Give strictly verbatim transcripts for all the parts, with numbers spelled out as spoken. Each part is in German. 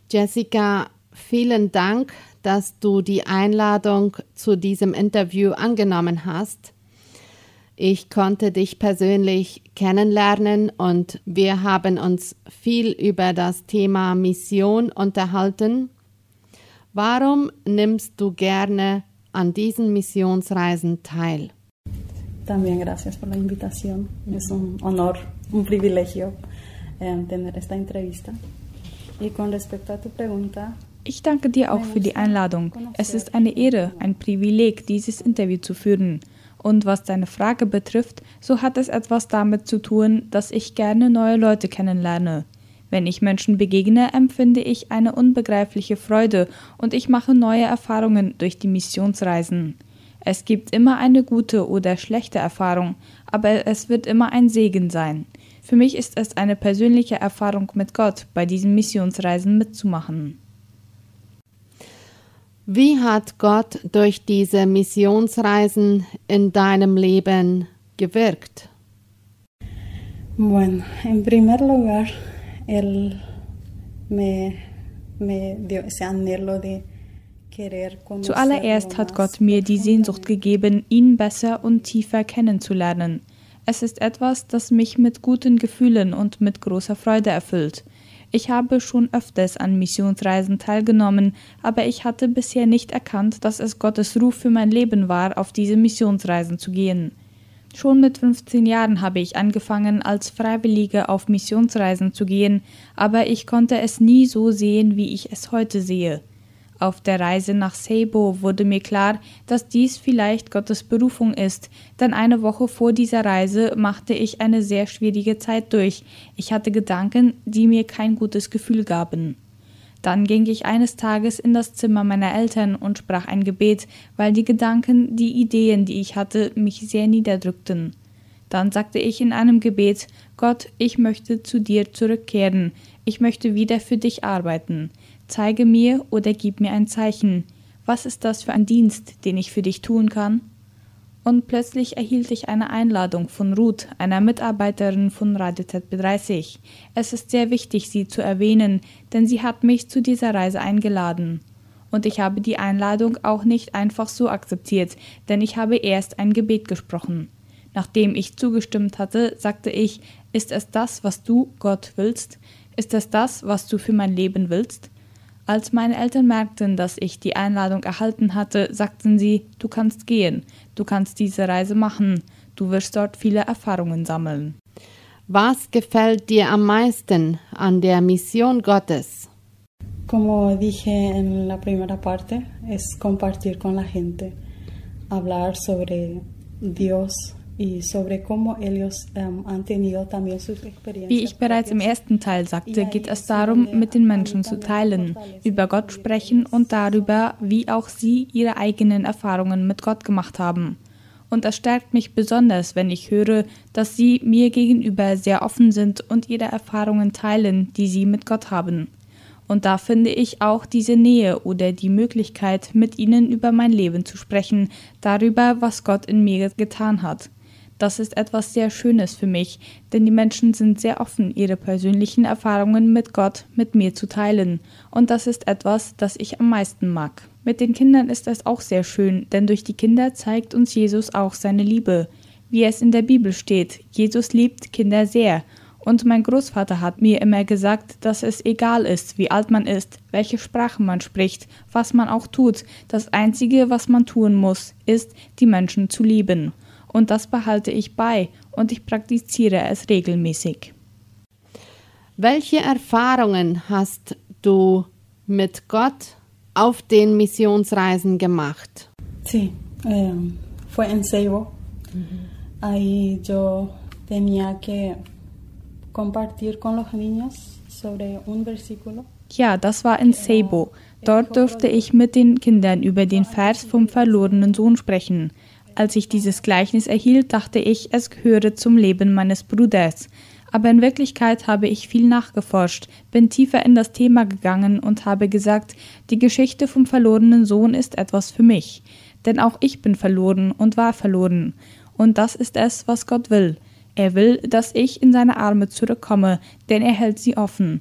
Jessica, vielen Dank, dass du die Einladung zu diesem Interview angenommen hast. Ich konnte dich persönlich kennenlernen und wir haben uns viel über das Thema Mission unterhalten. Warum nimmst du gerne an diesen Missionsreisen teil? También gracias por la invitación. Es un honor, un privilegio eh, tener esta entrevista. Y con respecto a tu pregunta, ich danke dir auch für die Einladung. Es ist eine Ehre, ein Privileg, dieses Interview zu führen. Und was deine Frage betrifft, so hat es etwas damit zu tun, dass ich gerne neue Leute kennenlerne. Wenn ich Menschen begegne, empfinde ich eine unbegreifliche Freude und ich mache neue Erfahrungen durch die Missionsreisen. Es gibt immer eine gute oder schlechte Erfahrung, aber es wird immer ein Segen sein. Für mich ist es eine persönliche Erfahrung mit Gott, bei diesen Missionsreisen mitzumachen. Wie hat Gott durch diese Missionsreisen in deinem Leben gewirkt? Bueno, en primer lugar, él me, me dio ese anhelo de querer conocerlo. Zuallererst hat Gott mir die Sehnsucht gegeben, ihn besser und tiefer kennenzulernen. Es ist etwas, das mich mit guten Gefühlen und mit großer Freude erfüllt. Ich habe schon öfters an Missionsreisen teilgenommen, aber ich hatte bisher nicht erkannt, dass es Gottes Ruf für mein Leben war, auf diese Missionsreisen zu gehen. Schon mit fünfzehn Jahren habe ich angefangen, als Freiwillige auf Missionsreisen zu gehen, aber ich konnte es nie so sehen, wie ich es heute sehe. Auf der Reise nach Cebu wurde mir klar, dass dies vielleicht Gottes Berufung ist, denn eine Woche vor dieser Reise machte ich eine sehr schwierige Zeit durch. Ich hatte Gedanken, die mir kein gutes Gefühl gaben. Dann ging ich eines Tages in das Zimmer meiner Eltern und sprach ein Gebet, weil die Gedanken, die Ideen, die ich hatte, mich sehr niederdrückten. Dann sagte ich in einem Gebet: Gott, ich möchte zu dir zurückkehren. Ich möchte wieder für dich arbeiten. Zeige mir oder gib mir ein Zeichen. Was ist das für ein Dienst, den ich für dich tun kann? Und plötzlich erhielt ich eine Einladung von Ruth, einer Mitarbeiterin von Radio Z B dreißig. Es ist sehr wichtig, sie zu erwähnen, denn sie hat mich zu dieser Reise eingeladen. Und ich habe die Einladung auch nicht einfach so akzeptiert, denn ich habe erst ein Gebet gesprochen. Nachdem ich zugestimmt hatte, sagte ich: Ist es das, was du, Gott, willst? Ist es das, was du für mein Leben willst? Als meine Eltern merkten, dass ich die Einladung erhalten hatte, sagten sie: Du kannst gehen, du kannst diese Reise machen, du wirst dort viele Erfahrungen sammeln. Was gefällt dir am meisten an der Mission Gottes? Como dije en la primera parte, es compartir con la gente, hablar sobre Dios. Wie ich bereits im ersten Teil sagte, geht es darum, mit den Menschen zu teilen, über Gott sprechen und darüber, wie auch sie ihre eigenen Erfahrungen mit Gott gemacht haben. Und es stärkt mich besonders, wenn ich höre, dass sie mir gegenüber sehr offen sind und ihre Erfahrungen teilen, die sie mit Gott haben. Und da finde ich auch diese Nähe oder die Möglichkeit, mit ihnen über mein Leben zu sprechen, darüber, was Gott in mir getan hat. Das ist etwas sehr Schönes für mich, denn die Menschen sind sehr offen, ihre persönlichen Erfahrungen mit Gott mit mir zu teilen. Und das ist etwas, das ich am meisten mag. Mit den Kindern ist es auch sehr schön, denn durch die Kinder zeigt uns Jesus auch seine Liebe. Wie es in der Bibel steht: Jesus liebt Kinder sehr. Und mein Großvater hat mir immer gesagt, dass es egal ist, wie alt man ist, welche Sprache man spricht, was man auch tut. Das Einzige, was man tun muss, ist, die Menschen zu lieben. Und das behalte ich bei und ich praktiziere es regelmäßig. Welche Erfahrungen hast du mit Gott auf den Missionsreisen gemacht? Sí, eh, fue en Cebu. Mhm. Ahí yo tenía que compartir con los niños sobre un versículo. Ja, das war in Cebu. Dort durfte ich mit den Kindern über den Vers vom verlorenen Sohn sprechen. Als ich dieses Gleichnis erhielt, dachte ich, es gehöre zum Leben meines Bruders. Aber in Wirklichkeit habe ich viel nachgeforscht, bin tiefer in das Thema gegangen und habe gesagt, die Geschichte vom verlorenen Sohn ist etwas für mich. Denn auch ich bin verloren und war verloren. Und das ist es, was Gott will. Er will, dass ich in seine Arme zurückkomme, denn er hält sie offen.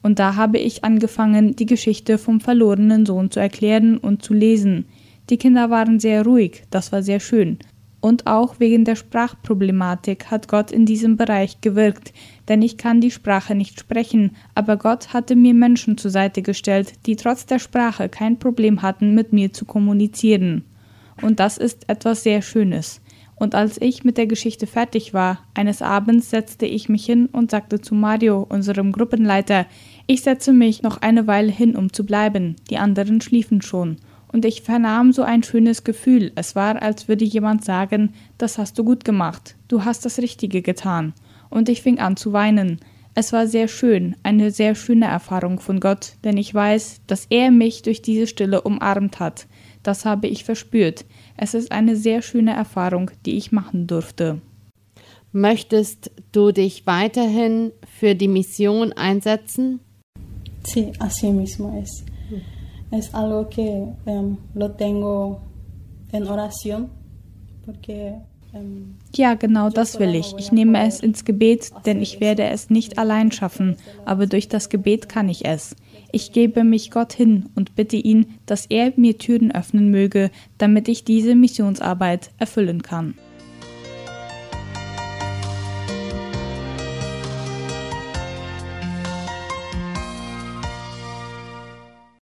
Und da habe ich angefangen, die Geschichte vom verlorenen Sohn zu erklären und zu lesen. Die Kinder waren sehr ruhig, das war sehr schön. Und auch wegen der Sprachproblematik hat Gott in diesem Bereich gewirkt, denn ich kann die Sprache nicht sprechen, aber Gott hatte mir Menschen zur Seite gestellt, die trotz der Sprache kein Problem hatten, mit mir zu kommunizieren. Und das ist etwas sehr Schönes. Und als ich mit der Geschichte fertig war, eines Abends setzte ich mich hin und sagte zu Mario, unserem Gruppenleiter, ich setze mich noch eine Weile hin, um zu bleiben, die anderen schliefen schon. Und ich vernahm so ein schönes Gefühl. Es war, als würde jemand sagen, das hast du gut gemacht, du hast das Richtige getan. Und ich fing an zu weinen. Es war sehr schön, eine sehr schöne Erfahrung von Gott, denn ich weiß, dass er mich durch diese Stille umarmt hat. Das habe ich verspürt. Es ist eine sehr schöne Erfahrung, die ich machen durfte. Möchtest du dich weiterhin für die Mission einsetzen? Sí, así mismo es. Es algo que um, lo tengo en oración, porque um, ja, genau das will ich. Ich nehme es ins Gebet, denn ich werde es nicht allein schaffen, aber durch das Gebet kann ich es. Ich gebe mich Gott hin und bitte ihn, dass er mir Türen öffnen möge, damit ich diese Missionsarbeit erfüllen kann.